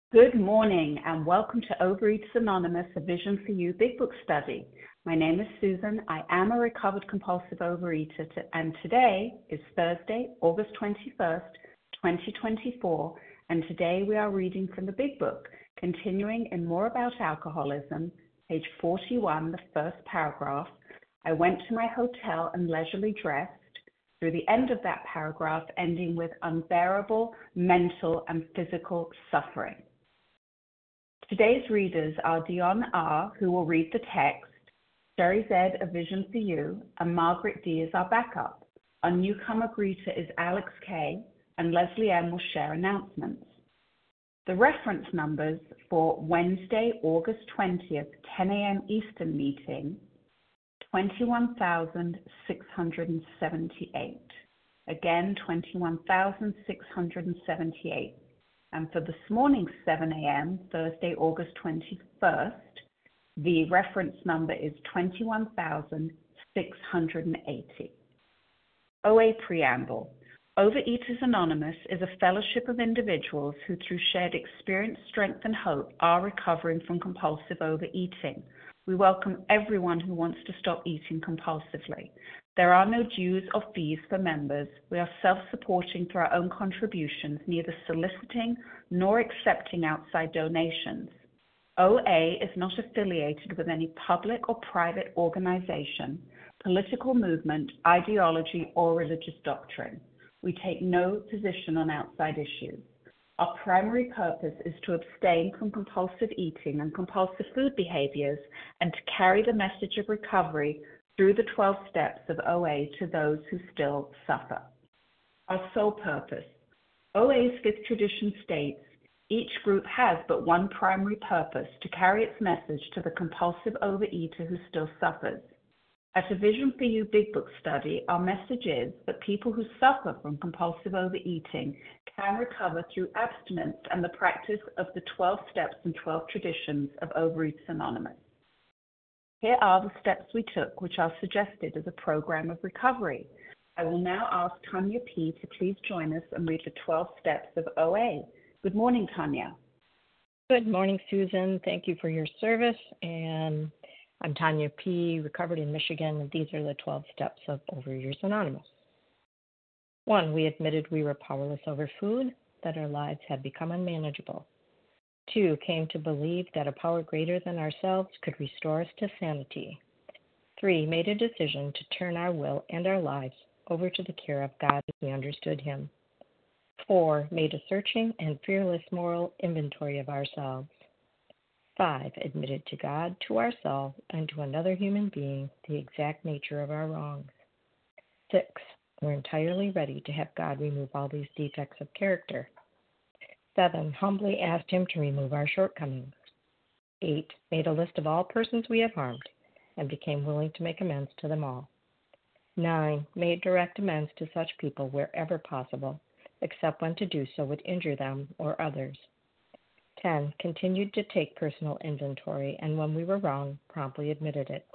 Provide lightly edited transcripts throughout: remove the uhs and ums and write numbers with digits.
Good morning and welcome to Overeaters Anonymous, a Vision for You Big Book Study. My name is Susan. I am a recovered compulsive overeater and today is Thursday, August 21st, 2024, and today we are reading from the Big Book, continuing in More About Alcoholism, page 41, the first paragraph. I went to my hotel and leisurely dressed through the end of that paragraph, ending with unbearable mental and physical suffering. Today's readers are Dion R., who will read the text, Sherry Z., A Vision for You, and Margaret D. is our backup. Our newcomer greeter is Alex K., and Leslie M. will share announcements. The reference numbers for Wednesday, August 20th, 10 a.m. Eastern meeting, 21,678. Again, 21,678. And for this morning's 7 a.m., Thursday, August 21st, the reference number is 21,680. OA Preamble. Overeaters Anonymous is a fellowship of individuals who, through shared experience, strength, and hope, are recovering from compulsive overeating. We welcome everyone who wants to stop eating compulsively. There are no dues or fees for members. We are self-supporting through our own contributions, neither soliciting nor accepting outside donations. OA is not affiliated with any public or private organization, political movement, ideology, or religious doctrine. We take no position on outside issues. Our primary purpose is to abstain from compulsive eating and compulsive food behaviors and to carry the message of recovery through the 12 steps of OA to those who still suffer. Our sole purpose. OA's fifth tradition states, each group has but one primary purpose, to carry its message to the compulsive overeater who still suffers. At A Vision for You Big Book Study, our message is that people who suffer from compulsive overeating can recover through abstinence and the practice of the 12 steps and 12 traditions of Overeaters Anonymous. Here are the steps we took, which are suggested as a program of recovery. I will now ask Tanya P. to please join us and read the 12 steps of OA. Good morning, Tanya. Good morning, Susan. Thank you for your service. And I'm Tanya P., recovered in Michigan, and these are the 12 steps of Overeaters Anonymous. 1, we admitted we were powerless over food, that our lives had become unmanageable. 2, came to believe that a power greater than ourselves could restore us to sanity. 3, made a decision to turn our will and our lives over to the care of God as we understood Him. 4, made a searching and fearless moral inventory of ourselves. 5, admitted to God, to ourselves, and to another human being the exact nature of our wrongs. 6, we're entirely ready to have God remove all these defects of character. 7, humbly asked Him to remove our shortcomings. 8, made a list of all persons we had harmed and became willing to make amends to them all. 9, made direct amends to such people wherever possible, except when to do so would injure them or others. 10, continued to take personal inventory and when we were wrong, promptly admitted it.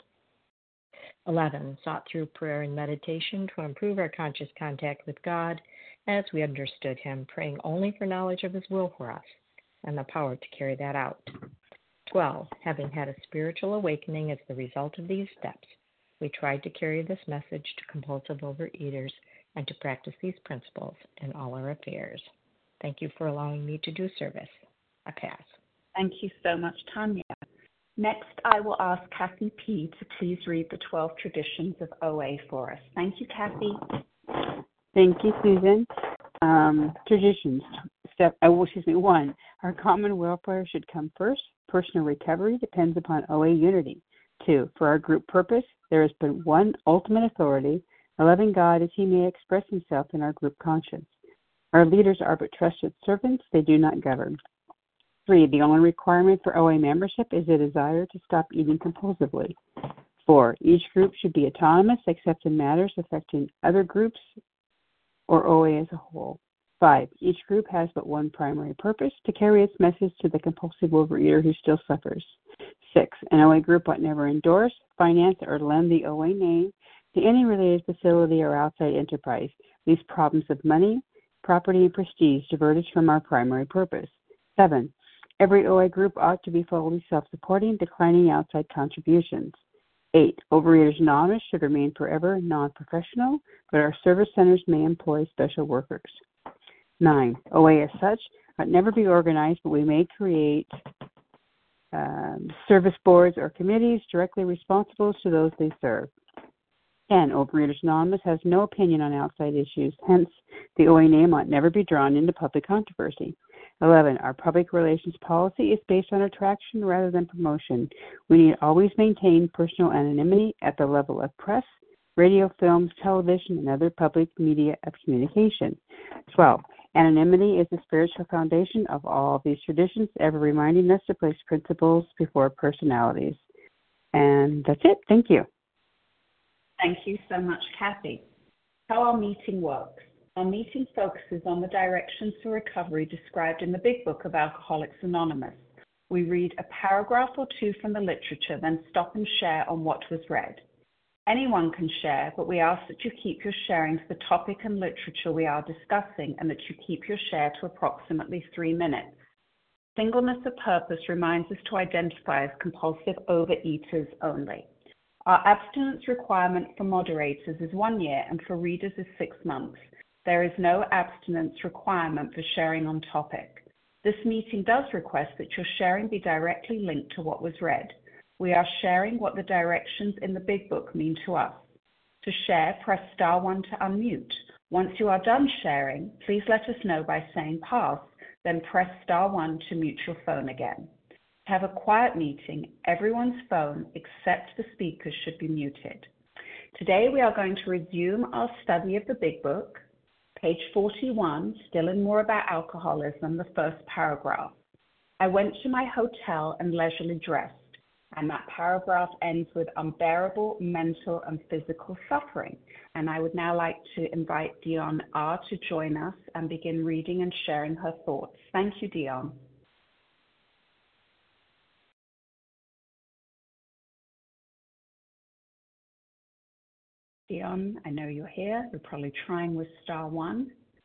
11, sought through prayer and meditation to improve our conscious contact with God as we understood Him, praying only for knowledge of His will for us and the power to carry that out. 12, having had a spiritual awakening as the result of these steps, we tried to carry this message to compulsive overeaters and to practice these principles in all our affairs. Thank you for allowing me to do service. I pass. Thank you so much, Tanya. Next, I will ask Kathy P. to please read the 12 traditions of OA for us. Thank you, Kathy. Thank you, Susan. Traditions. 1, our common welfare should come first. Personal recovery depends upon OA unity. 2, for our group purpose, there has been one ultimate authority, a loving God as He may express Himself in our group conscience. Our leaders are but trusted servants, they do not govern. 3, the only requirement for OA membership is a desire to stop eating compulsively. 4, each group should be autonomous except in matters affecting other groups or OA as a whole. 5, each group has but one primary purpose, to carry its message to the compulsive overeater who still suffers. 6, an OA group ought never endorse, finance, or lend the OA name to any related facility or outside enterprise. These problems of money, property, and prestige divert us from our primary purpose. 7, Every OA group ought to be fully self-supporting, declining outside contributions. 8. Overeaters Anonymous should remain forever non-professional, but our service centers may employ special workers. 9. OA as such ought never be organized, but we may create service boards or committees directly responsible to those they serve. 10. Overeaters Anonymous has no opinion on outside issues, hence the OA name ought never be drawn into public controversy. 11. Our public relations policy is based on attraction rather than promotion. We need always maintain personal anonymity at the level of press, radio, films, television, and other public media of communication. 12. Anonymity is the spiritual foundation of all of these traditions, ever reminding us to place principles before personalities. And that's it. Thank you. Thank you so much, Kathy. How our meeting works. Our meeting focuses on the directions for recovery described in the Big Book of Alcoholics Anonymous. We read a paragraph or two from the literature, then stop and share on what was read. Anyone can share, but we ask that you keep your sharing to the topic and literature we are discussing, and that you keep your share to approximately 3 minutes. Singleness of purpose reminds us to identify as compulsive overeaters only. Our abstinence requirement for moderators is 1 year and for readers is 6 months. There is no abstinence requirement for sharing on topic. This meeting does request that your sharing be directly linked to what was read. We are sharing what the directions in the Big Book mean to us. To share, press star 1 to unmute. Once you are done sharing, please let us know by saying pass, then press star 1 to mute your phone again. To have a quiet meeting, everyone's phone except the speakers should be muted. Today we are going to resume our study of the Big Book. Page 41, still in More About Alcoholism, the first paragraph. I went to my hotel and leisurely dressed, and that paragraph ends with unbearable mental and physical suffering. And I would now like to invite Dion R. to join us and begin reading and sharing her thoughts. Thank you, Dion. Dion, I know you're here. You're probably trying with star 1.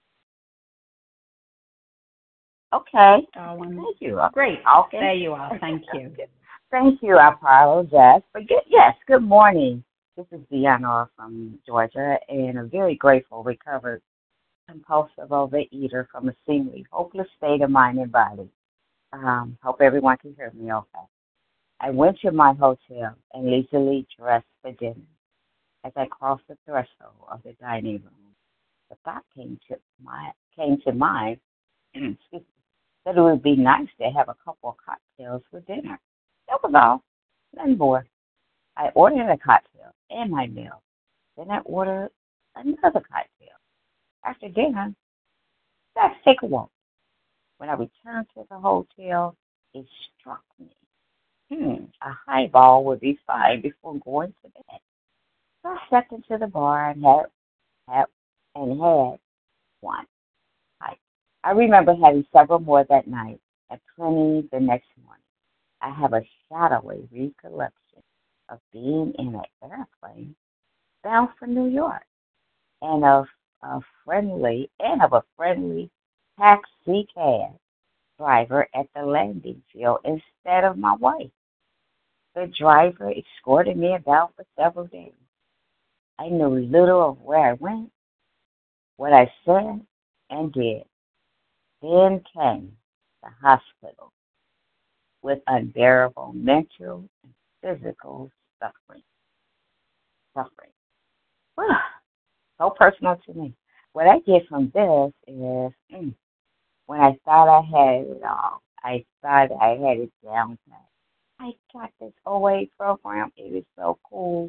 Okay. Star 1. Thank you. Great. Okay. There you are. Thank you. Thank you. I apologize. But good morning. This is Deanna from Georgia, and a very grateful, recovered, compulsive overeater from a seemingly hopeless state of mind and body. Hope everyone can hear me okay. I went to my hotel and leisurely dressed for dinner. As I crossed the threshold of the dining room, the thought came to mind excuse me, that it would be nice to have a couple of cocktails for dinner. That was all, nothing more. I ordered a cocktail and my meal. Then I ordered another cocktail. After dinner, let's take a walk. When I returned to the hotel, it struck me. A highball would be fine before going to bed. So I stepped into the bar and had one. I remember having several more that night and plenty the next morning. I have a shadowy recollection of being in an airplane bound for New York and of a friendly taxi cab driver at the landing field instead of my wife. The driver escorted me about for several days. I knew little of where I went, what I said and did. Then came the hospital with unbearable mental and physical suffering. So personal to me. What I get from this is when I thought I had it all, I thought I had it down pat. I got this OA program. It is so cool.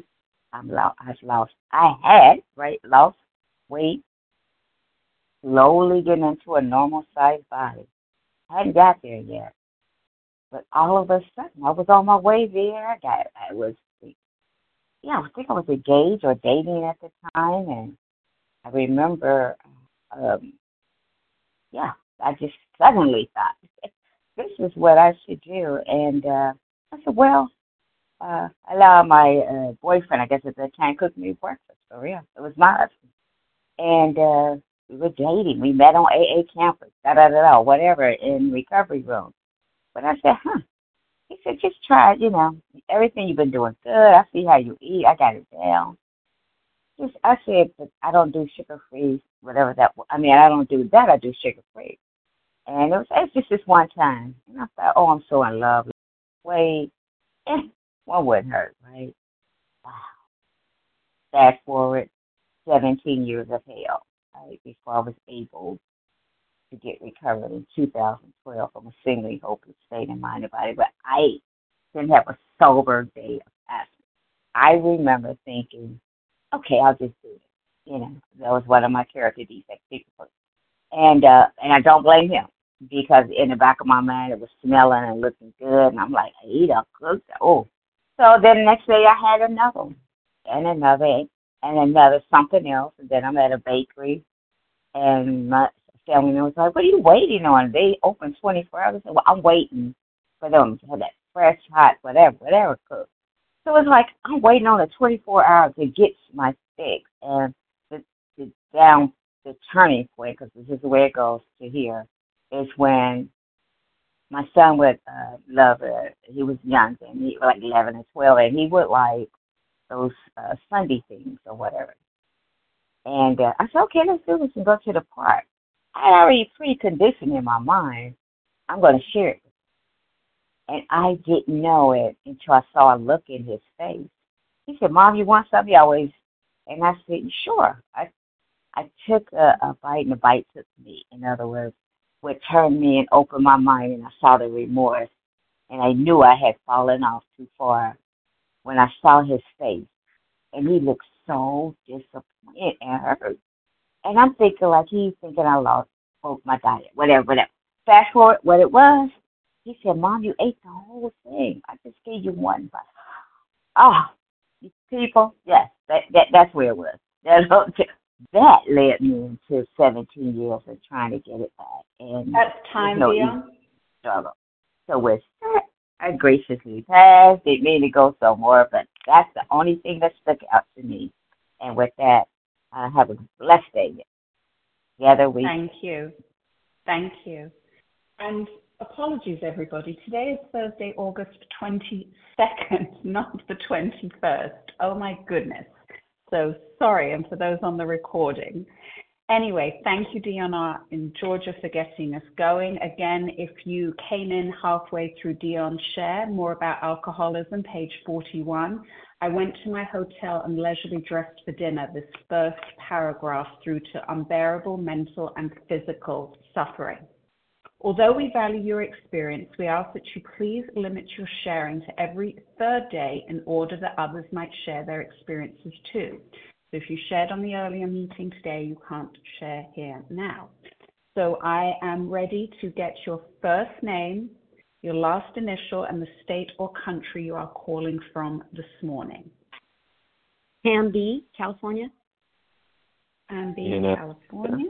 I had lost weight, slowly getting into a normal sized body. I hadn't got there yet. But all of a sudden, I was on my way there. I think I was engaged or dating at the time. And I remember, I just suddenly thought, this is what I should do. And I said, well, I allowed my boyfriend, I guess at that time, cook me breakfast for real. It was my husband. And we were dating. We met on AA campus, whatever, in recovery room. But I said, huh. He said, just try it, everything you've been doing good. I see how you eat. I got it down. I said, but I don't do sugar-free, whatever that, I don't do that. I do sugar-free. And it's just this one time. And I thought, oh, I'm so in love. Wait, one wouldn't hurt, right? Wow. Fast forward 17 years of hell, right, before I was able to get recovered in 2012 from a singly hopeless state in mind and body. But I didn't have a sober day of aspirin. I remember thinking, okay, I'll just do it. That was one of my character defects. And I don't blame him because in the back of my mind it was smelling and looking good, and I'm like, I eat a good. Oh, so then the next day I had another one, and another something else, and then I'm at a bakery, and my family member was like, "What are you waiting on? They open 24 hours." I said, "Well, I'm waiting for them to have that fresh, hot, whatever cooked." So it's like I'm waiting on the 24 hours to get my fix, and the turning point, because this is the way it goes to here, is when my son would love it. He was young then, he was like 11 and 12, and he would like those Sunday things or whatever. And I said, okay, let's do this and go to the park. I had already preconditioned in my mind, I'm going to share it. And I didn't know it until I saw a look in his face. He said, Mom, you want something? And I said, sure. I took a bite, and the bite took me. In other words, what turned me and opened my mind, and I saw the remorse, and I knew I had fallen off too far when I saw his face, and he looked so disappointed and hurt. And I'm thinking like he's thinking I lost my diet, whatever. Fast forward, what it was, he said, Mom, you ate the whole thing. I just gave you one bite. Oh, you people, yes, that's where it was. That led me into 17 years of trying to get it back. And that's time, Dion. Struggle. So with that, I graciously passed. Didn't mean to go so more, but that's the only thing that stuck out to me. And with that, have a blessed day. Together we. Thank you. And apologies, everybody. Today is Thursday, August 22nd, not the 21st. Oh, my goodness. So sorry, and for those on the recording. Anyway, thank you, Dion in Georgia, for getting us going. Again, if you came in halfway through Dion's share, more about alcoholism, page 41. I went to my hotel and leisurely dressed for dinner, this first paragraph through to unbearable mental and physical suffering. Although we value your experience, we ask that you please limit your sharing to every third day in order that others might share their experiences too. So if you shared on the earlier meeting today, you can't share here now. So I am ready to get your first name, your last initial, and the state or country you are calling from this morning. Pam B., California. Pam B., California.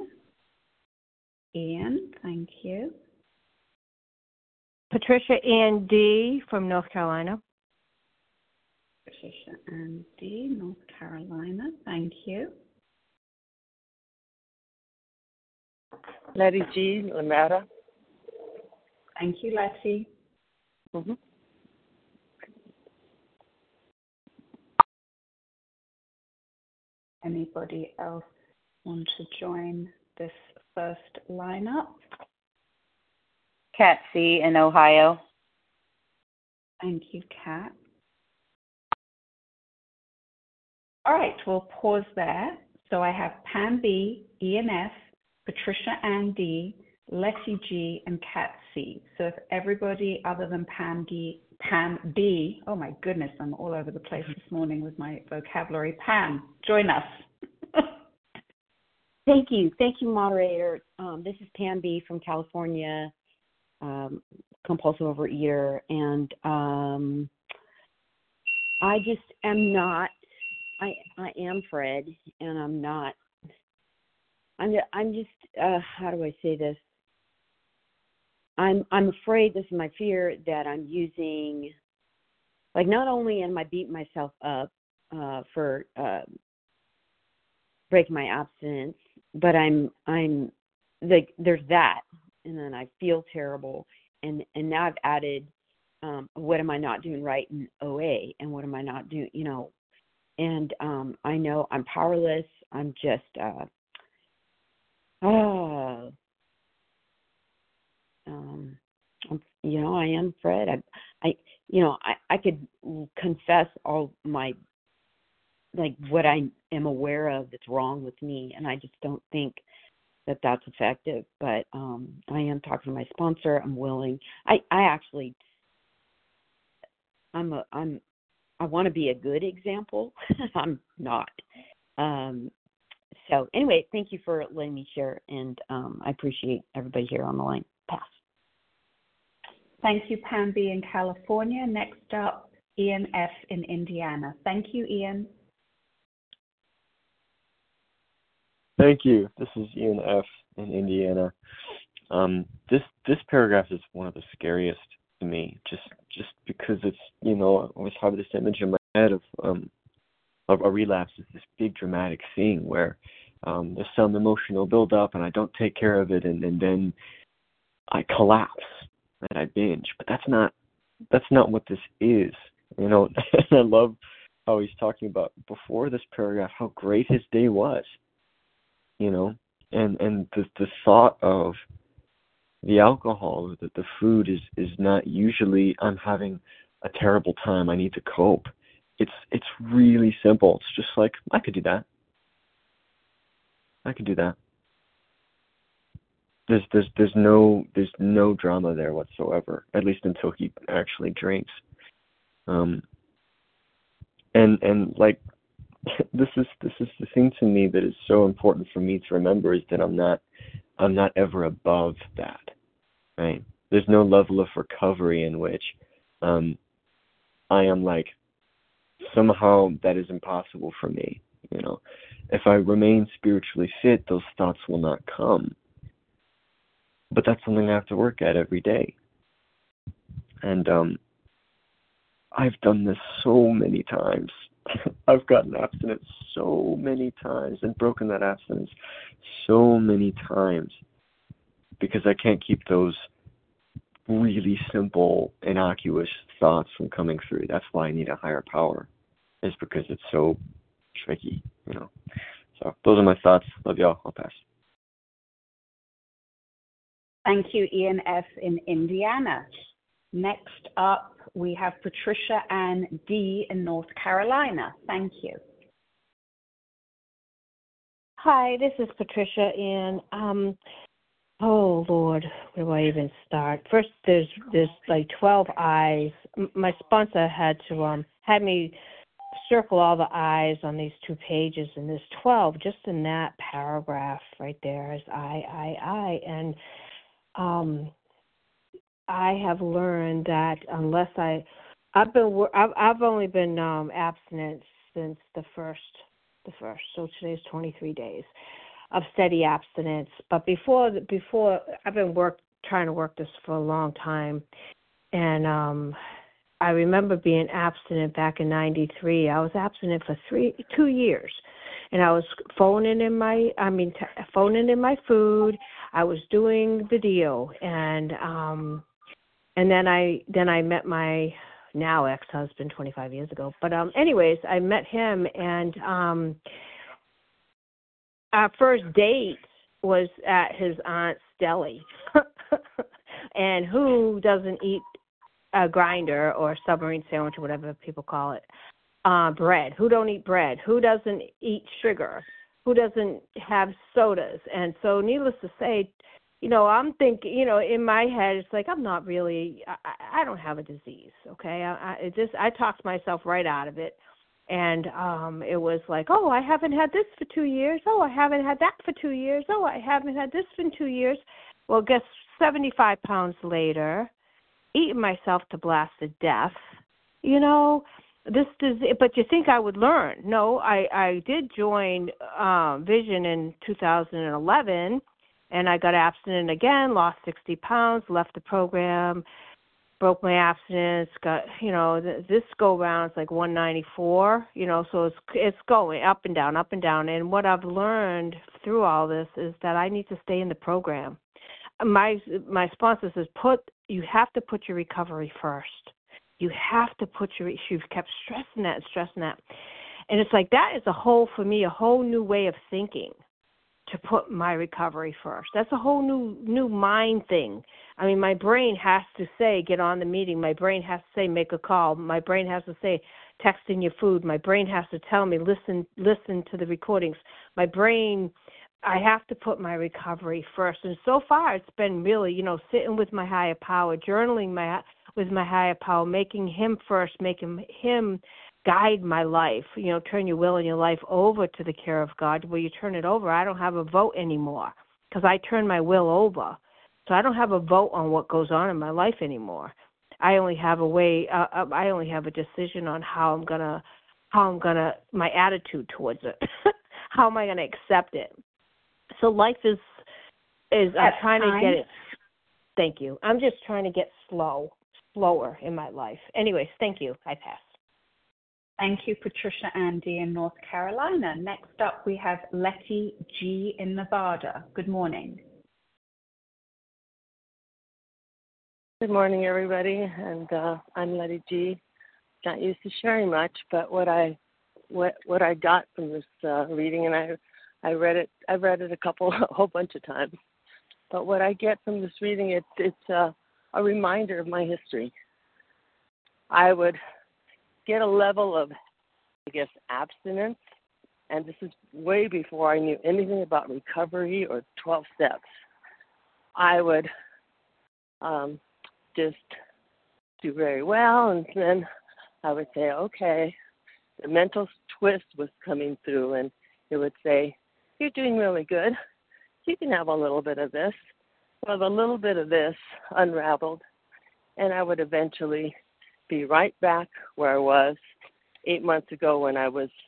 Ian, thank you. Patricia Ann D. from North Carolina. Patricia Ann D., North Carolina, thank you. Letty G., Lametta. Thank you, Letty. Mm-hmm. Anybody else want to join this first lineup? Kat C. in Ohio. Thank you, Kat. All right, we'll pause there. So I have Pam B., Ian F., Patricia Ann D., Letty G., and Kat C. So if everybody other than Pam B., oh my goodness, I'm all over the place this morning with my vocabulary. Pam, join us. Thank you, moderator. This is Pam B. from California, compulsive overeater, and I just am not. I am Fred, and I'm not. I'm just. How do I say this? I'm afraid. This is my fear that I'm using. Like, not only am I beating myself up for breaking my abstinence, but I'm like, there's that, and then I feel terrible, and now I've added what am I not doing right in OA, and what am I not doing, and I know I'm powerless. I'm just I am Fred. I could confess all my, like, what I am aware of that's wrong with me, and I just don't think that that's effective. But I am talking to my sponsor. I'm willing. I want to be a good example. I'm not. So anyway, thank you for letting me share, and I appreciate everybody here on the line. Pass. Thank you, Pam B. in California. Next up, Ian F. in Indiana. Thank you, Ian. Thank you. This is Ian F. in Indiana. This paragraph is one of the scariest to me, just because it's, I always have this image in my head of a relapse is this big dramatic thing where there's some emotional buildup and I don't take care of it, and then I collapse and I binge. But that's not what this is. And I love how he's talking about before this paragraph how great his day was. And the thought of the alcohol, that the food is not usually I'm having a terrible time, I need to cope. It's really simple. It's just like I could do that. There's no drama there whatsoever, at least until he actually drinks. And like this is the thing to me that is so important for me to remember, is that I'm not ever above that. Right? There's no level of recovery in which I am like, somehow that is impossible for me. If I remain spiritually fit, those thoughts will not come. But that's something I have to work at every day. And I've done this so many times. I've gotten abstinence so many times and broken that abstinence so many times because I can't keep those really simple, innocuous thoughts from coming through. That's why I need a higher power, is because it's so tricky, So those are my thoughts. Love y'all. I'll pass. Thank you, Ian F. in Indiana. Next up, we have Patricia Ann D. in North Carolina. Thank you. Hi, this is Patricia, and oh Lord, where do I even start? First, there's like 12 I's. My sponsor had to had me circle all the I's on these 2 pages, and there's 12 just in that paragraph right there is I, and I have learned that unless I've only been abstinent since the first, so today's 23 days of steady abstinence. But before I've been trying to work this for a long time, and I remember being abstinent back in '93. I was abstinent for 2 years, and I was phoning in my food. I was doing the deal, and then I met my now ex-husband 25 years ago. But anyways, I met him, and our first date was at his aunt's deli. And who doesn't eat a grinder or submarine sandwich or whatever people call it? Bread. Who don't eat bread? Who doesn't eat sugar? Who doesn't have sodas? And so needless to say, I'm thinking, in my head, it's like, I'm not really, I don't have a disease, okay? I talked myself right out of it. And it was like, oh, I haven't had this for 2 years. Oh, I haven't had that for 2 years. Oh, I haven't had this for 2 years. Well, guess 75 pounds later, eating myself to blasted death, but you think I would learn. No, I did join Vision in 2011, and I got abstinent again, lost 60 pounds, left the program, broke my abstinence, got, this go round is like 194, so it's going up and down, up and down. And what I've learned through all this is that I need to stay in the program. My sponsor says, put you have to put your recovery first. You have to put you've kept stressing that and stressing that. And it's like that is for me, a whole new way of thinking, to put my recovery first. That's a whole new mind thing. I mean, my brain has to say, get on the meeting. My brain has to say, make a call. My brain has to say, text in your food. My brain has to tell me, listen to the recordings. My brain, I have to put my recovery first. And so far, it's been really, sitting with my higher power, journaling with my higher power, making him first, making him guide my life. Turn your will and your life over to the care of God. Where you turn it over, I don't have a vote anymore because I turn my will over. So I don't have a vote on what goes on in my life anymore. I only have I only have a decision on how I'm gonna, my attitude towards it. How am I gonna accept it? So life is I'm trying to get it. Thank you. I'm just trying to get slower in my life. Anyways, thank you. I pass. Thank you, Patricia Andy in North Carolina. Next up, we have Letty G in Nevada. Good morning. Good morning, everybody. And I'm Letty G. Not used to sharing much, but what I got from this reading, and I read it. I've read it a whole bunch of times. But what I get from this reading, it's a reminder of my history. I would get a level of, abstinence, and this is way before I knew anything about recovery or 12 steps. I would just do very well, and then I would say, okay, the mental twist was coming through, and it would say, you're doing really good. You can have a little bit of this. Well, the little bit of this unraveled, and I would eventually be right back where I was 8 months ago when I was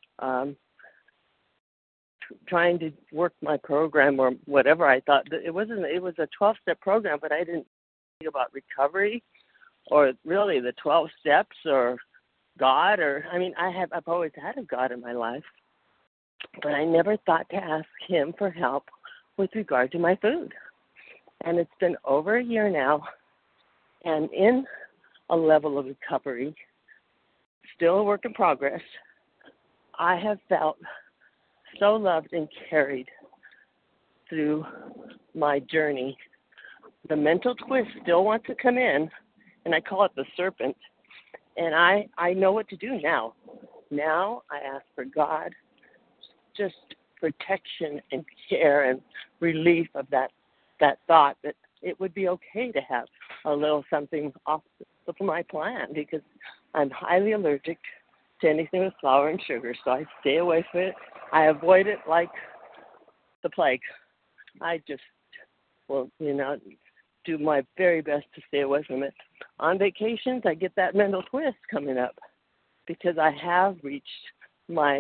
trying to work my program or whatever. I thought it was a 12-step program, but I didn't think about recovery or really the 12 steps or God I've always had a God in my life, but I never thought to ask him for help with regard to my food. And it's been over a year now, and in a level of recovery, still a work in progress, I have felt so loved and carried through my journey. The mental twist still wants to come in, and I call it the serpent, and I know what to do now. Now I ask for God, just protection and care and relief of that thought that it would be okay to have a little something off of my plan, because I'm highly allergic to anything with flour and sugar, so I stay away from it. I avoid it like the plague. I just will, do my very best to stay away from it. On vacations, I get that mental twist coming up because I have reached my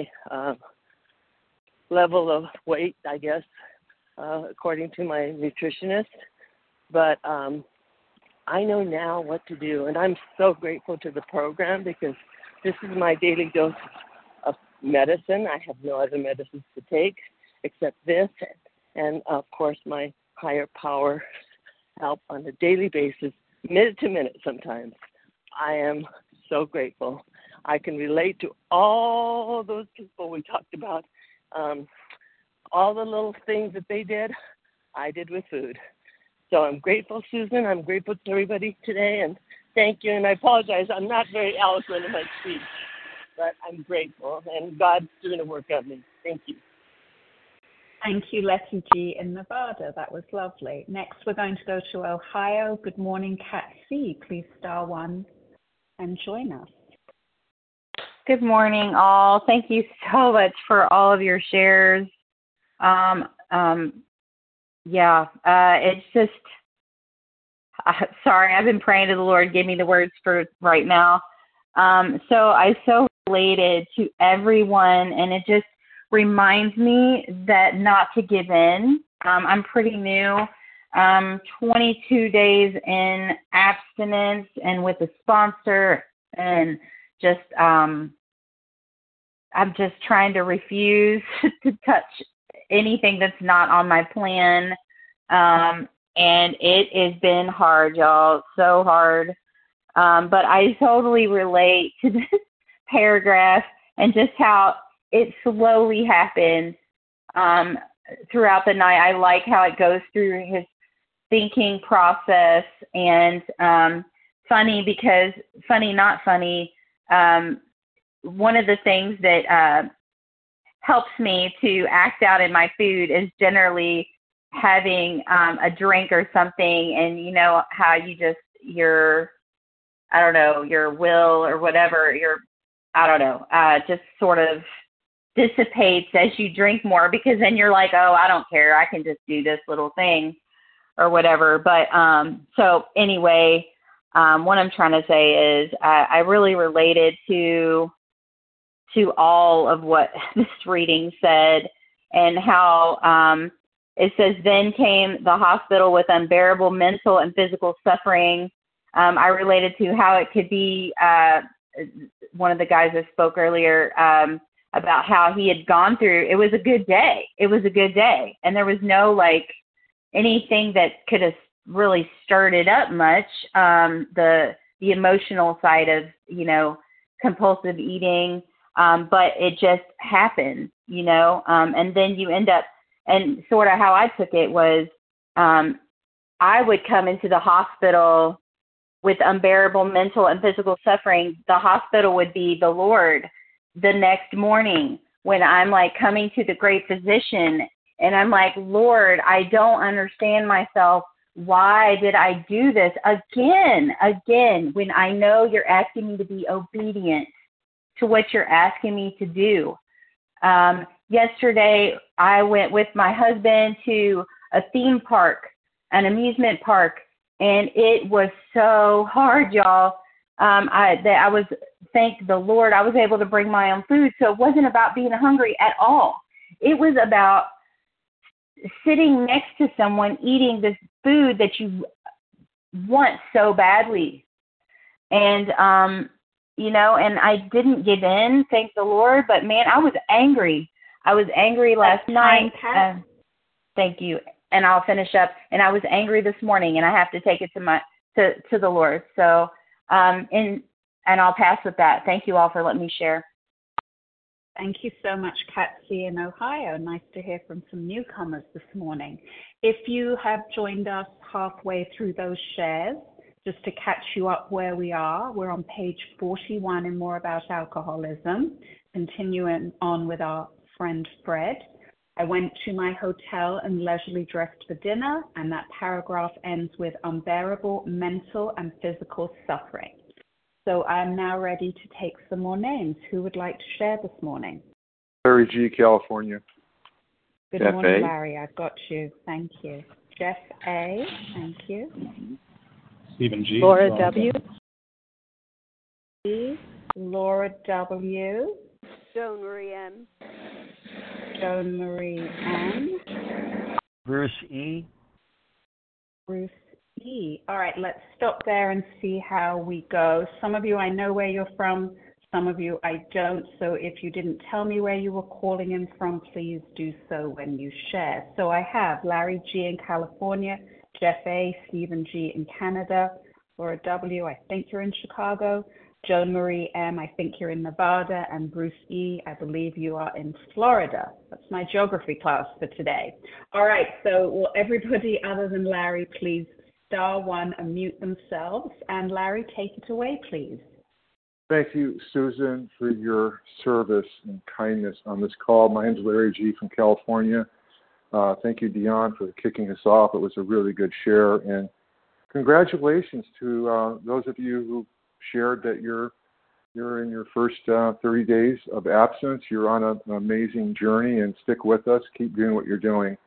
level of weight, according to my nutritionist. But I know now what to do, and I'm so grateful to the program because this is my daily dose of medicine. I have no other medicines to take except this, and of course my higher power help on a daily basis, minute to minute sometimes. I am so grateful. I can relate to all those people we talked about. All the little things that they did, I did with food. So I'm grateful, Susan. I'm grateful to everybody today, and thank you. And I apologize, I'm not very eloquent in my speech, but I'm grateful, and God's doing a work on me. Thank you. Thank you, Letty G in Nevada. That was lovely. Next, we're going to go to Ohio. Good morning, Kat C. Please star 1 and join us. Good morning, all. Thank you so much for all of your shares. It's just, sorry, I've been praying to the Lord, give me the words for right now. So I so related to everyone, and it just reminds me that not to give in. I'm pretty new, 22 days in abstinence and with a sponsor, and just, I'm just trying to refuse to touch anything that's not on my plan. and it has been hard, y'all, so hard. But I totally relate to this paragraph and just how it slowly happened throughout the night. I like how it goes through his thinking process, and not funny, one of the things that helps me to act out in my food is generally having a drink or something, and you know how you just, your will or whatever, just sort of dissipates as you drink more, because then you're like, oh, I don't care, I can just do this little thing or whatever. But so anyway, what I'm trying to say is I really related to all of what this reading said, and how it says, then came the hospital with unbearable mental and physical suffering. I related to how it could be, one of the guys that spoke earlier, about how he had gone through, it was a good day. It was a good day. And there was no anything that could have really stirred it up much. The emotional side of, compulsive eating. But it just happened, and then you end up, and sort of how I took it was, I would come into the hospital with unbearable mental and physical suffering. The hospital would be the Lord the next morning, when I'm coming to the great physician, and I'm like, Lord, I don't understand myself. Why did I do this again, when I know you're asking me to be obedient to what you're asking me to do? Yesterday, I went with my husband to a theme park, an amusement park, and it was so hard, y'all. I was, thank the Lord, I was able to bring my own food, so it wasn't about being hungry at all. It was about sitting next to someone eating this food that you want so badly. And, and I didn't give in, thank the Lord, but man, I was angry. I was angry last night. Thank you. And I'll finish up. And I was angry this morning, and I have to take it to the Lord. So, and I'll pass with that. Thank you all for letting me share. Thank you so much, Patsy in Ohio. Nice to hear from some newcomers this morning. If you have joined us halfway through those shares, just to catch you up where we are, we're on page 41 in More About Alcoholism, continuing on with our friend Fred. I went to my hotel and leisurely dressed for dinner, and that paragraph ends with unbearable mental and physical suffering. So I'm now ready to take some more names. Who would like to share this morning? Larry G., California. Good Jeff morning, A. Larry. I've got you. Thank you. Jeff A., thank you. Stephen G. Laura W. Laura W. Joan Marie M. Joan Marie M. Bruce E. Bruce E. All right, let's stop there and see how we go. Some of you, I know where you're from. Some of you, I don't. So if you didn't tell me where you were calling in from, please do so when you share. So I have Larry G. in California, Jeff A., Stephen G. in Canada, Laura W., I think you're in Chicago, Joan Marie M., I think you're in Nevada, and Bruce E., I believe you are in Florida. That's my geography class for today. All right, so will everybody other than Larry please star one and mute themselves? And Larry, take it away, please. Thank you, Susan, for your service and kindness on this call. My name is Larry G. from California. Thank you, Dion, for kicking us off. It was a really good share. And congratulations to those of you who shared that you're in your first 30 days of absence. You're on an amazing journey, and stick with us. Keep doing what you're doing.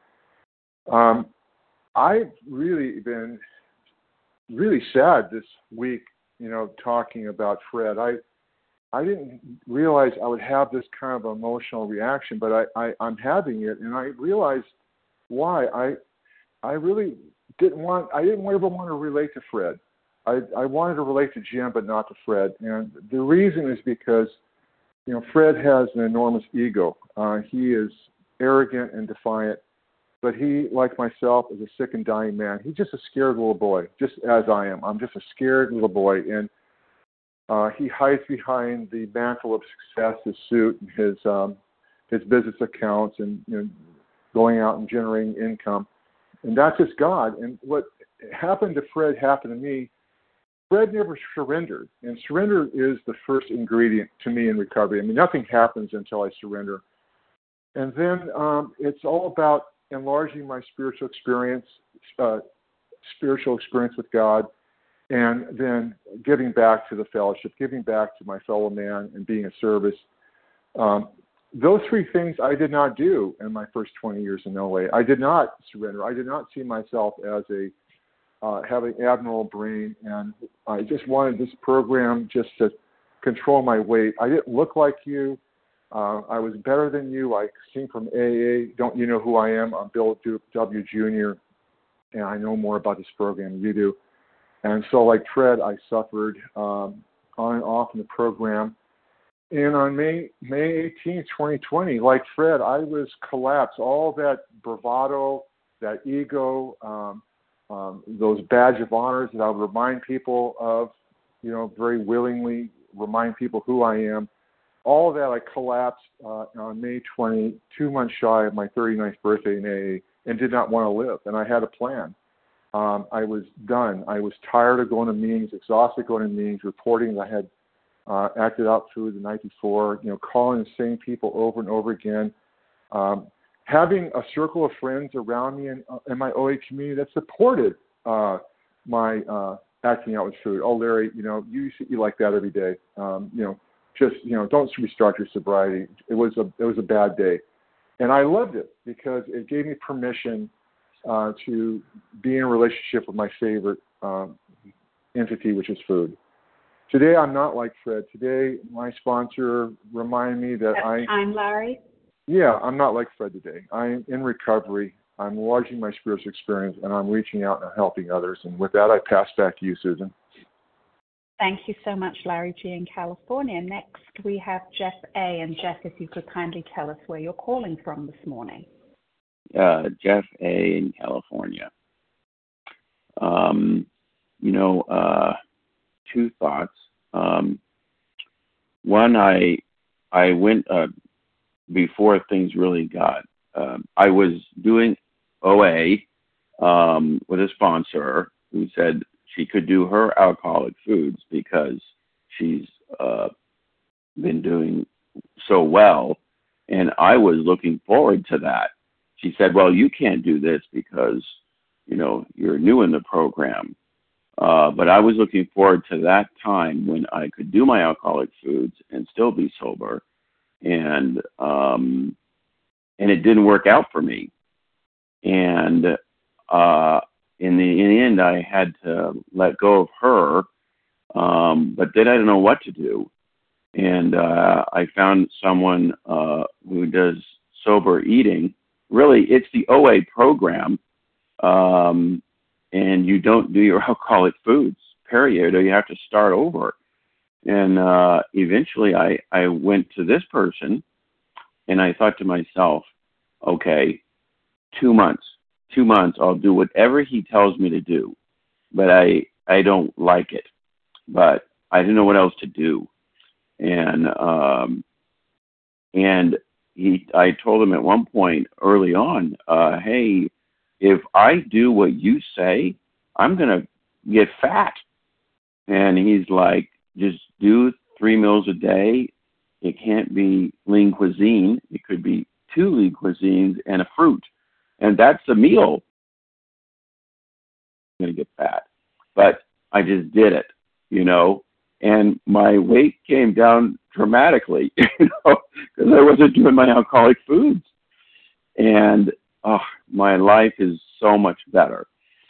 I've really been really sad this week, talking about Fred. I didn't realize I would have this kind of emotional reaction, but I'm having it, and I realized why. I really didn't ever want to relate to Fred. I wanted to relate to Jim, but not to Fred. And the reason is because, Fred has an enormous ego. He is arrogant and defiant. but he, like myself, is a sick and dying man. He's just a scared little boy, just as I am. I'm just a scared little boy, and he hides behind the mantle of success, his suit, and his business accounts, and going out and generating income, and that's just God. And what happened to Fred happened to me. Fred never surrendered, and surrender is the first ingredient to me in recovery. I mean, nothing happens until I surrender. And then it's all about enlarging my spiritual experience with God, and then giving back to the fellowship, giving back to my fellow man, and being of service. Those three things I did not do in my first 20 years in OA. I did not surrender. I did not see myself as having abnormal brain, and I just wanted this program just to control my weight. I didn't look like you. I was better than you. I came from AA. Don't you know who I am? I'm Bill W. Jr., and I know more about this program than you do. And so, like Fred, I suffered on and off in the program. And on May 18, 2020, like Fred, I was collapsed. All that bravado, that ego, those badge of honors that I would remind people of, very willingly remind people who I am. All of that I collapsed on May 20, 2 months shy of my 39th birthday in AA, and did not want to live. And I had a plan. I was done. I was tired of going to meetings, exhausted going to meetings, reporting that I had acted out food the night before, calling the same people over and over again. Having a circle of friends around me in my OA community that supported my acting out with food. Oh, Larry, you should eat like that every day. Don't restart your sobriety. It was a bad day, and I loved it because it gave me permission to be in a relationship with my favorite entity, which is food. Today, I'm not like Fred. Today, my sponsor reminded me that I'm Larry. Yeah, I'm not like Fred today. I'm in recovery. I'm enlarging my spiritual experience, and I'm reaching out and helping others. And with that, I pass back to you, Susan. Thank you so much, Larry G. in California. Next, we have Jeff A. And Jeff, if you could kindly tell us where you're calling from this morning. Jeff A. in California. Two thoughts. One, I went before things really got. I was doing OA with a sponsor who said she could do her alcoholic foods because she's been doing so well, and I was looking forward to that. She said, well, you can't do this because, you're new in the program. But I was looking forward to that time when I could do my alcoholic foods and still be sober. And it didn't work out for me. And in the end, I had to let go of her. But then I didn't know what to do. And I found someone who does sober eating. Really, it's the OA program. And you don't do your alcoholic foods, period, or you have to start over. And eventually I went to this person, and I thought to myself, okay, 2 months, I'll do whatever he tells me to do. But I don't like it. But I didn't know what else to do. And I told him at one point early on, hey, if I do what you say, I'm going to get fat. And he's like, just do 3 meals a day. It can't be lean cuisine. It could be 2 lean cuisines and a fruit. And that's a meal. I'm going to get fat. But I just did it, and my weight came down dramatically, because I wasn't doing my alcoholic foods. And my life is so much better.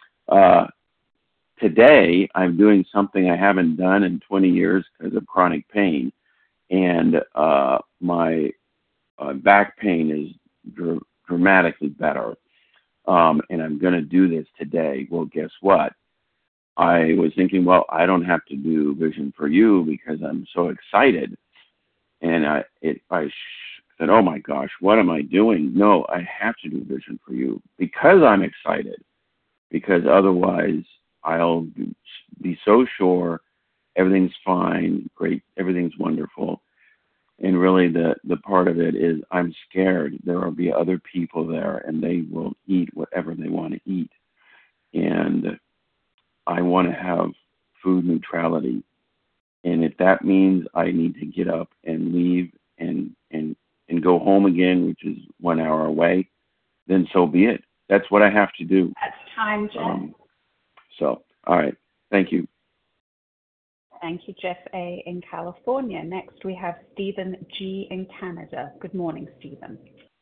Today, I'm doing something I haven't done in 20 years because of chronic pain. And my back pain is dramatically better. And I'm going to do this today. Well, guess what? I was thinking, well, I don't have to do Vision for You because I'm so excited. And I said, oh my gosh, what am I doing? No, I have to do Vision for You because I'm excited, because otherwise I'll be so sure everything's fine, great, everything's wonderful. And really the part of it is I'm scared there will be other people there and they will eat whatever they want to eat. And I want to have food neutrality. And if that means I need to get up and leave and go home again, which is 1 hour away, then so be it. That's what I have to do. That's time, Jeff. All right. Thank you. Thank you, Jeff A. in California. Next, we have Stephen G. in Canada. Good morning, Stephen.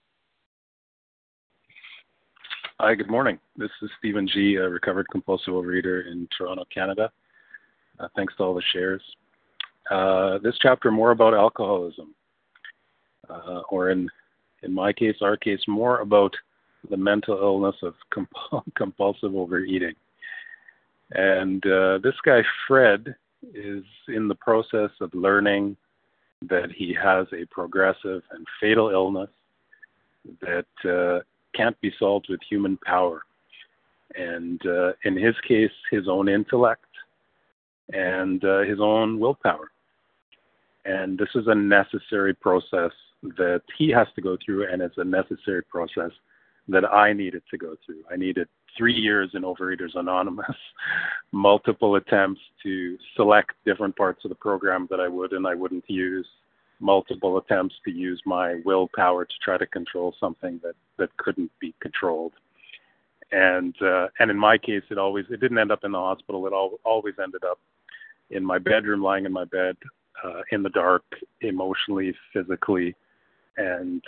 Hi, good morning. This is Stephen G., a recovered compulsive overeater in Toronto, Canada. Thanks to all the shares. This chapter more about alcoholism, or in my case, our case, more about the mental illness of compulsive overeating. And this guy, Fred, is in the process of learning that he has a progressive and fatal illness that can't be solved with human power. And in his case, his own intellect and his own willpower. And this is a necessary process that he has to go through, and it's a necessary process that I needed to go through. I needed 3 years in Overeaters Anonymous, multiple attempts to select different parts of the program that I would and I wouldn't use, multiple attempts to use my willpower to try to control something that couldn't be controlled. And in my case, it didn't end up in the hospital. It always ended up in my bedroom, lying in my bed, in the dark, emotionally, physically, and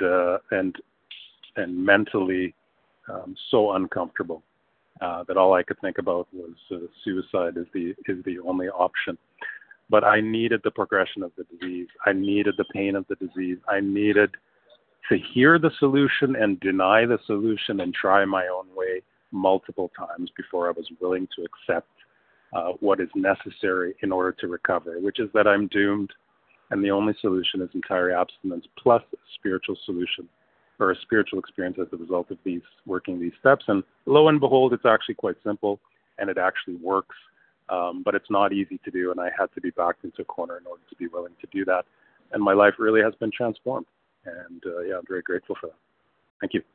mentally so uncomfortable that all I could think about was suicide is the only option. But I needed the progression of the disease. I needed the pain of the disease. I needed to hear the solution and deny the solution and try my own way multiple times before I was willing to accept what is necessary in order to recover, which is that I'm doomed, and the only solution is entire abstinence plus a spiritual solution or a spiritual experience as a result of working these steps. And lo and behold, it's actually quite simple, and it actually works, but it's not easy to do, and I had to be backed into a corner in order to be willing to do that. And my life really has been transformed, and I'm very grateful for that. Thank you.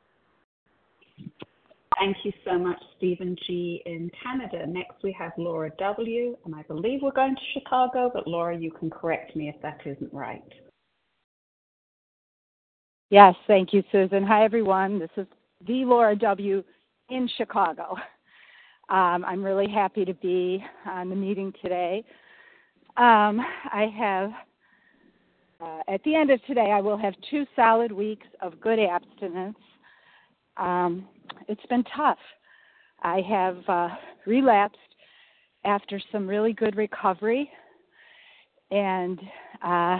Thank you so much, Stephen G. in Canada. Next, we have Laura W., and I believe we're going to Chicago, but Laura, you can correct me if that isn't right. Yes, thank you, Susan. Hi, everyone. This is the Laura W. in Chicago. I'm really happy to be on the meeting today. I have, at the end of today, I will have 2 solid weeks of good abstinence. It's been tough. I have relapsed after some really good recovery, and I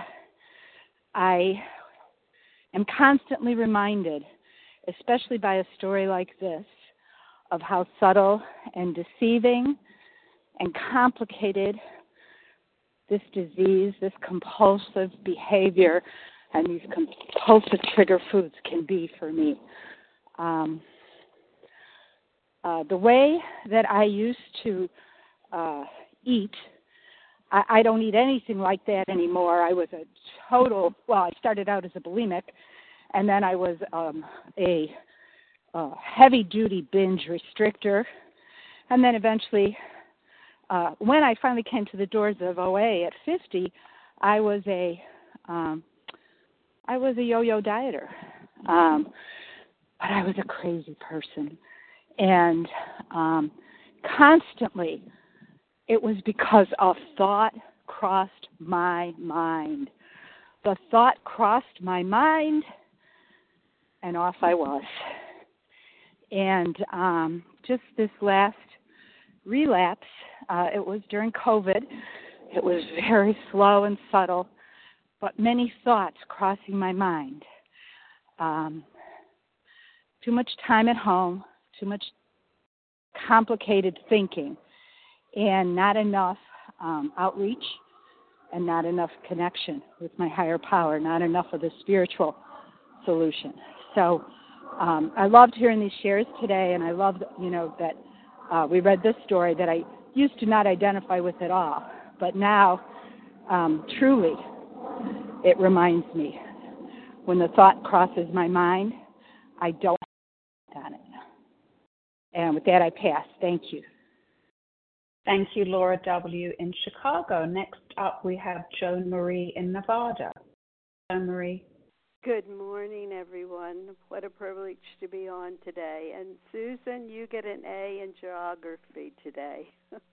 am constantly reminded, especially by a story like this, of how subtle and deceiving and complicated this disease, this compulsive behavior, and these compulsive trigger foods can be for me. The way that I used to eat, I don't eat anything like that anymore. I was I started out as a bulimic, and then I was a heavy-duty binge restrictor. And then eventually, when I finally came to the doors of OA at 50, I was a yo-yo dieter. But I was a crazy person. And constantly, it was because a thought crossed my mind. The thought crossed my mind, and off I was. And just this last relapse, it was during COVID. It was very slow and subtle, but many thoughts crossing my mind. Too much time at home, too much complicated thinking, and not enough outreach, and not enough connection with my higher power, not enough of the spiritual solution. So I loved hearing these shares today, and I loved, that we read this story that I used to not identify with at all, but now truly it reminds me when the thought crosses my mind, I don't act on it. And with that, I pass. Thank you. Thank you, Laura W. in Chicago. Next up, we have Joan Marie in Nevada. Joan Marie. Good morning, everyone. What a privilege to be on today. And Susan, you get an A in geography today.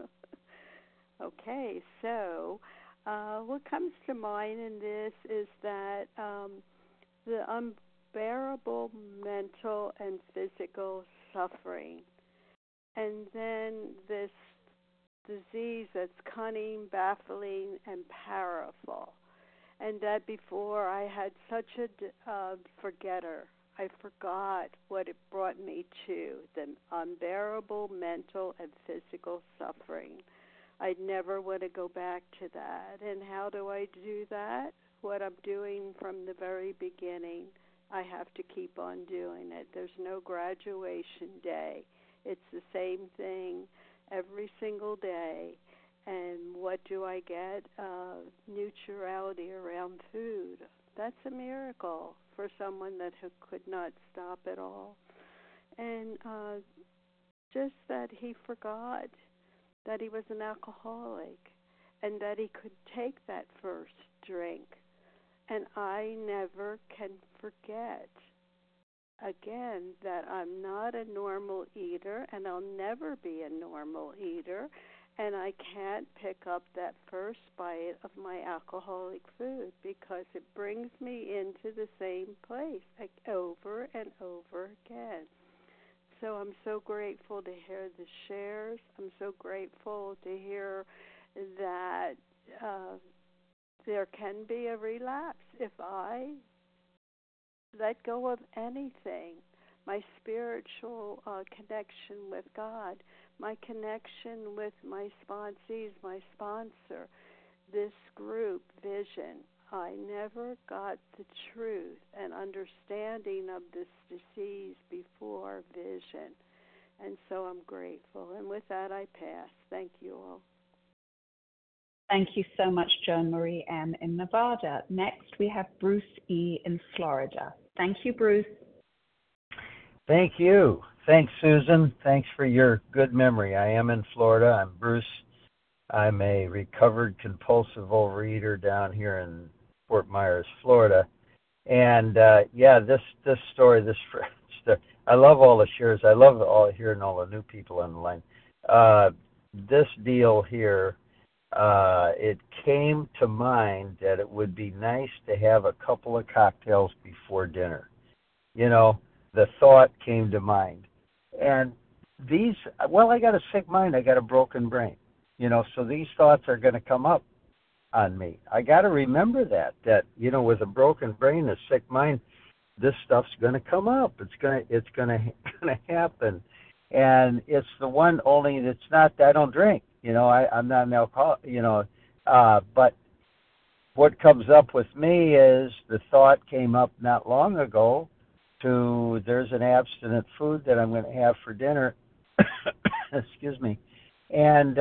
Okay, so what comes to mind in this is that the unbearable mental and physical suffering, and then this disease that's cunning, baffling, and powerful. And that before I had such a forgetter. I forgot what it brought me to, the unbearable mental and physical suffering. I'd never want to go back to that. And how do I do that? What I'm doing from the very beginning, I have to keep on doing it. There's no graduation day. It's the same thing every single day. And what do I get? Neutrality around food. That's a miracle for someone that could not stop at all. And just that he forgot that he was an alcoholic and that he could take that first drink. And I never can forget, again, that I'm not a normal eater, and I'll never be a normal eater, and I can't pick up that first bite of my alcoholic food because it brings me into the same place over and over again. So I'm so grateful to hear the shares. I'm so grateful to hear that there can be a relapse if I let go of anything. My spiritual connection with God, my connection with my sponsees, my sponsor, this group, Vision. I never got the truth and understanding of this disease before Vision. And so I'm grateful. And with that, I pass. Thank you all. Thank you so much, Joan Marie M. in Nevada. Next, we have Bruce E. in Florida. Thank you, Bruce. Thank you. Thanks, Susan. Thanks for your good memory. I am in Florida. I'm Bruce. I'm a recovered compulsive overeater down here in Fort Myers, Florida. And this story, I love all the shares. I love hearing all the new people on the line. This deal here, it came to mind that it would be nice to have a couple of cocktails before dinner. The thought came to mind. And I got a sick mind, I got a broken brain. So these thoughts are going to come up on me. I got to remember that with a broken brain, a sick mind, this stuff's going to come up. It's going to happen. And it's the one only that's not that I don't drink. I'm not an alcoholic, but what comes up with me is the thought came up not long ago to there's an abstinent food that I'm going to have for dinner. Excuse me. And,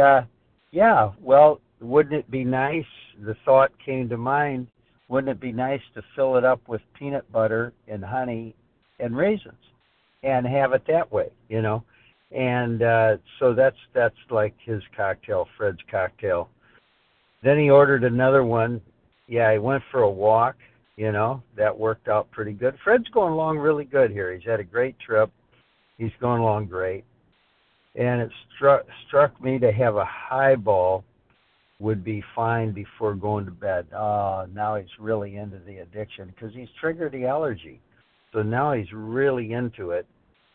wouldn't it be nice, the thought came to mind, wouldn't it be nice to fill it up with peanut butter and honey and raisins and have it that way, And so that's like his cocktail, Fred's cocktail. Then he ordered another one. Yeah, he went for a walk, that worked out pretty good. Fred's going along really good here. He's had a great trip. He's going along great. And it struck me to have a highball would be fine before going to bed. Now he's really into the addiction because he's triggered the allergy. So now he's really into it.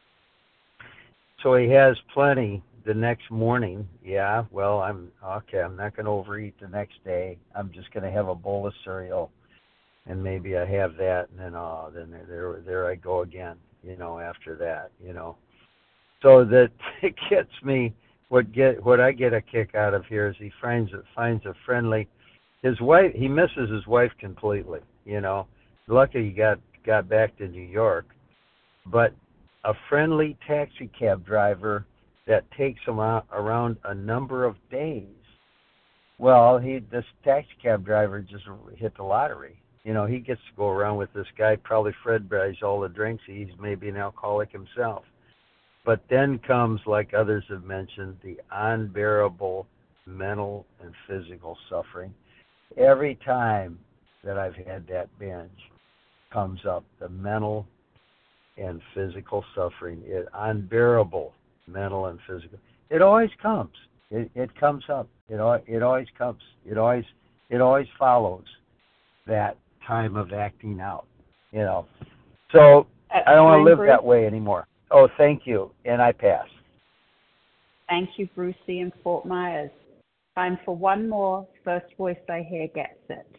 So he has plenty the next morning. Yeah, well, I'm not going to overeat the next day. I'm just going to have a bowl of cereal, and maybe I have that, and then there I go again, after that, So that it gets me, what I get a kick out of here is he finds a friendly, his wife, he misses his wife completely, Lucky he got got back to New York, but a friendly taxi cab driver that takes him around a number of days. Well, this taxi cab driver just hit the lottery. You know, he gets to go around with this guy. Probably Fred buys all the drinks. He's maybe an alcoholic himself. But then comes, like others have mentioned, the unbearable mental and physical suffering. Every time that I've had that binge comes up, the mental and physical suffering, unbearable mental and physical. It always comes. It comes up. It always comes. It always follows that time of acting out. You know, so I don't want to live that way anymore. Oh, thank you, and I pass. Thank you, Brucey in Fort Myers. Time for one more. First voice I hear gets it.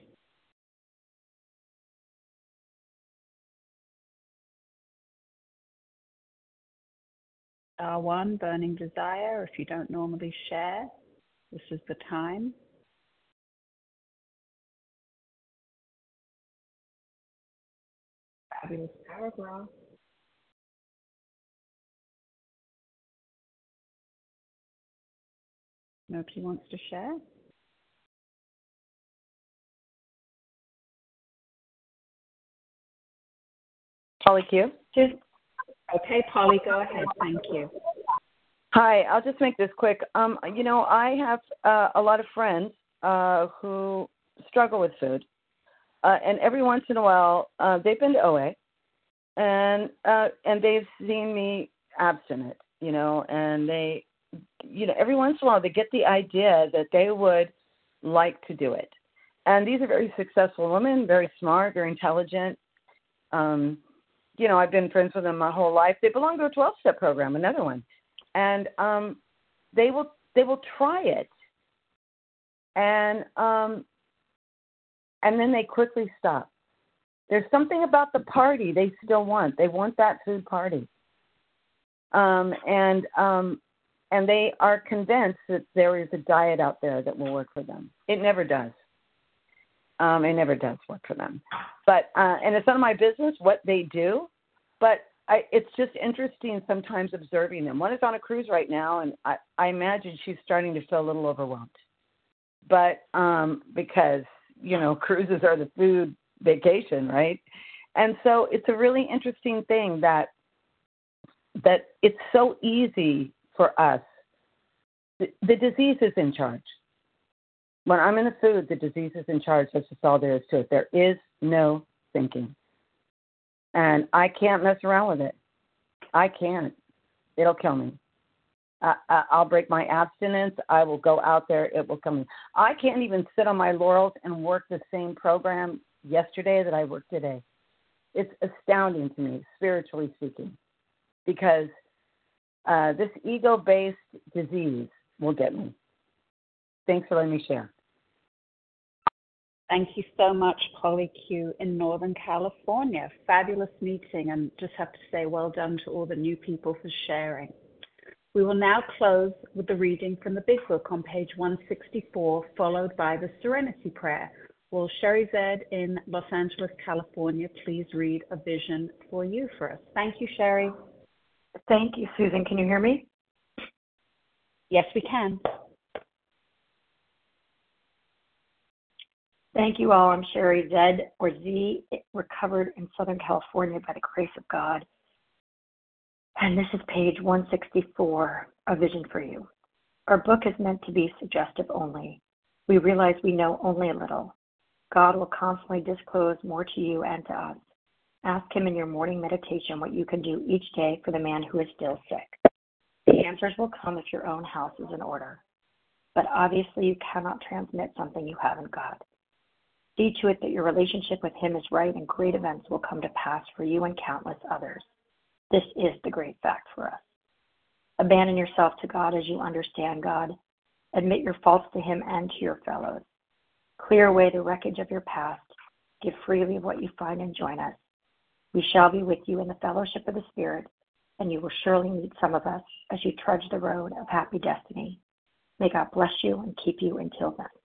Star one, burning desire. If you don't normally share, this is the time. Fabulous paragraph. Nobody wants to share? Polly Q. Okay, Polly, go ahead. Thank you. Hi, I'll just make this quick. You know, I have a lot of friends who struggle with food, and every once in a while, they've been to OA, and they've seen me abstinent. You know, and they, you know, every once in a while they get the idea that they would like to do it, and these are very successful women, very smart, very intelligent. You know, I've been friends with them my whole life. They belong to a 12-step program, another one. And they will try it. And then they quickly stop. There's something about the party they still want. They want that food party. And they are convinced that there is a diet out there that will work for them. It never does. It never does work for them. But and it's none of my business what they do, but it's just interesting sometimes observing them. One is on a cruise right now, and I imagine she's starting to feel a little overwhelmed. But because, you know, cruises are the food vacation, right? And so it's a really interesting thing that it's so easy for us. The disease is in charge. When I'm in the food, the disease is in charge. That's just all there is to it. There is no thinking. And I can't mess around with it. I can't. It'll kill me. I'll break my abstinence. I will go out there. It will kill me. I can't even sit on my laurels and work the same program yesterday that I worked today. It's astounding to me, spiritually speaking, because this ego-based disease will get me. Thanks for letting me share. Thank you so much, Polly Q in Northern California. Fabulous meeting, and just have to say well done to all the new people for sharing. We will now close with the reading from the Big Book on page 164, followed by the Serenity Prayer. Will Sherry Zed in Los Angeles, California, please read a vision for you for us? Thank you, Sherry. Thank you, Susan. Can you hear me? Yes, we can. Thank you all. I'm Sherry Zed, or Z, recovered in Southern California by the grace of God. And this is page 164, A Vision for You. Our book is meant to be suggestive only. We realize we know only a little. God will constantly disclose more to you and to us. Ask Him in your morning meditation what you can do each day for the man who is still sick. The answers will come if your own house is in order. But obviously you cannot transmit something you haven't got. See to it that your relationship with Him is right, and great events will come to pass for you and countless others. This is the great fact for us. Abandon yourself to God as you understand God. Admit your faults to Him and to your fellows. Clear away the wreckage of your past. Give freely of what you find and join us. We shall be with you in the fellowship of the Spirit, and you will surely meet some of us as you trudge the road of happy destiny. May God bless you and keep you until then.